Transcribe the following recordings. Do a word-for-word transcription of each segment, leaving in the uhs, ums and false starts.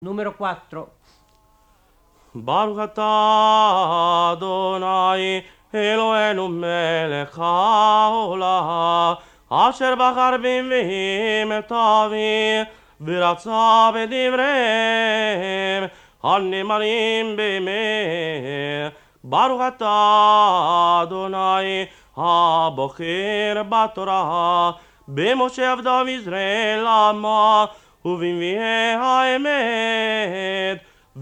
Numero quattro. Baruch atah Adonai Eloheinu melech haolam asher bachar b'nviim et avim v'ratzah b'divreim הנאמרים באמת. Baruch atah Adonai הבוחר בתורה במשה עבדיו ישראל עמה ובנביאי האמת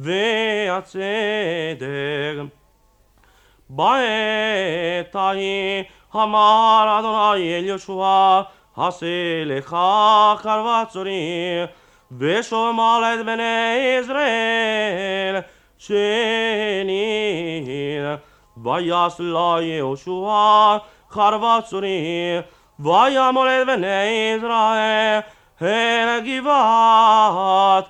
והצדק. בעת ההיא אמר אדוני אל יהושע עשה לך חרבת צורים ושומע את בני ישראל שנית. ויעש לה יהושע חרבת צורים וימול את בני ישראל אל גבעת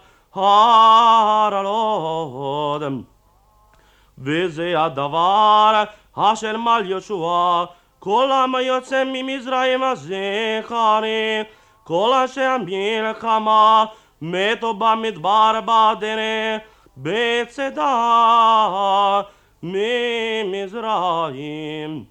הרלוד. וזה הדבר אשר מל יהושע כל העם היוצא ממזרעים הזכרים כל אנשי המלחמה מתו במדבר בדרך בצדה ממזרעים.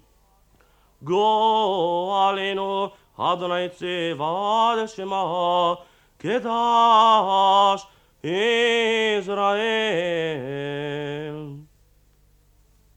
גואלנו אדוני צבאות שמו קדש ישראל.